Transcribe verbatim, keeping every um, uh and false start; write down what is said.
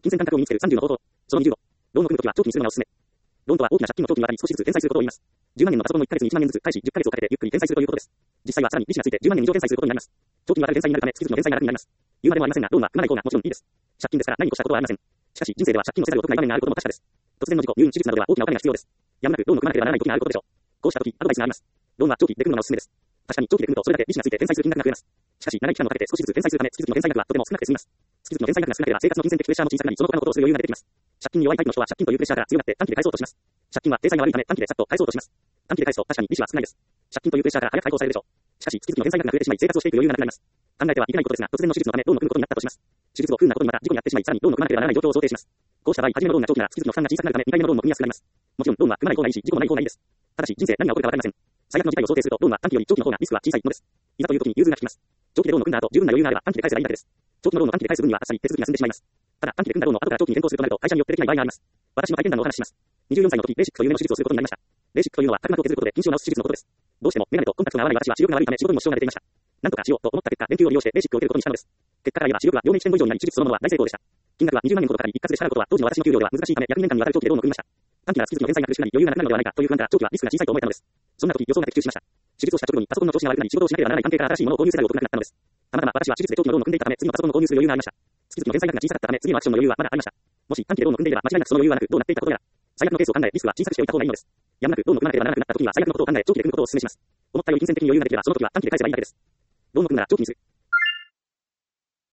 金銭感覚を身につけるさんじゅうの方法。そのにじゅうご。ローンを組むときは長期にするのがおすすめ。ローンとは大きな借金の長期にわたり少しずつ返済することを言います。じゅうまんえんのパソコンのいっかげつにいちまんえんずつ開始じゅっかげつをかけてゆっくり返済するということです。実際はさらに利子がついてじゅうまんえん以上返済することになります。長期にわたる返済になるため月々の返済が楽になります。言うまでもありませんが、ローンは組まない方がもちろんいいです。借金ですから何かしたことはありません。しかし人生では借金をせざるを得ない場面があることも確かです。突然の事故、入院、手術などでは大きなお金が必要です。やむなくローンを組まなければならない時があることでしょう。こうした時、アドバイスがあります。ローンは長期で組むのがおすすめです。確かに長期で組むとそれだけ利子がついて返済する金額が増えます。しかし長い期間をかけて少しずつ返済するため月々の返済額はとても少なくて済みます。月々の返済額が少なければ生活の金銭的プレッシャーも小さくなり、その他のことをする余裕が出てきます。借金に弱いタイプの人は借金というプレッシャーから強がって短期で返そうとします。借金は体裁が悪いため短期でさっと返そうとします。短期で返すと確かに利子は少ないです。借金というプレッシャーから早く解放されるでしょう。しかし月々の返済額が増えてしまい生活をしていく余裕がなくなります。考えてはいけないことですが、突然の手術のためローンを組むことになったとします。手術後不運なことにまた事故に遭ってしまい、さらにローンを組まなければならない状況を想定します。こうした場合、初めのローンが長期なら月々の負担が小さくなるためにかいめのローンも組みやすくなります。もちろんローンは組まない方がいいし、事故もない方がいいです。ただし人生何が起こるかわかりません。最悪の事態を想定するとローンは短期より長期の方がリスクは小さいのです。いざという時に融通が利きます。長期でローンを組んだ後、十分な余裕があれば短期で返せばいいだけです。長期のローンを短期で返す分にはあっさり手続きが済んでしまいます。ただ短期で組んだローンを後から長期に変更するとなると会社によってできない場合があります。私の体験談のお話しします。にじゅうよんさいの時、レーシックという目の手術をすることになりました。レーシックというのは角膜を削ることで近視を治す手術のことです。どうしてもメガネとコンタクトが合わない私は視力が悪いため仕事にも支障が出ていました。なんとかしようと思った結果、連休を利用してレーシックを受けることにしたのです。結果から言えば視力は両目いちてんご以上になり手術そのものは大成功でした。金額はにじゅうまんえんほどかかり一括で支払うことは当時の私の給料では難しいため約にねんかんにわたる長期でローンを組みました。短期なら月々の返済が苦しくなり余裕がなくなるのではないかという不安から長期はリスクが小さいと思えたのです。そんな時予想が的中しました。手術をした直後にパソコンの調子が悪くなり仕事をしなければならない関係から新しいものを購入せざるを得なくなったのです。たまたま私は手術で長期のローンを組んでいたため次のパソコンの購入する余裕がありました。月々の返済額が小さかったため次のアクションの余裕はまだありました。もし短期でローンを組んでいれば間違いなくその余裕はなくどうなっていたことやら。最悪のケースを考えリスクは小さくしておいた方がいいのです。やむなくローンを組まなければならなくなった時には最悪のことを考え長期で組むことをお勧めします。思ったより金銭的に余裕ができればその時は短期で返せばいいだけです。ローンを組むなら長期にする。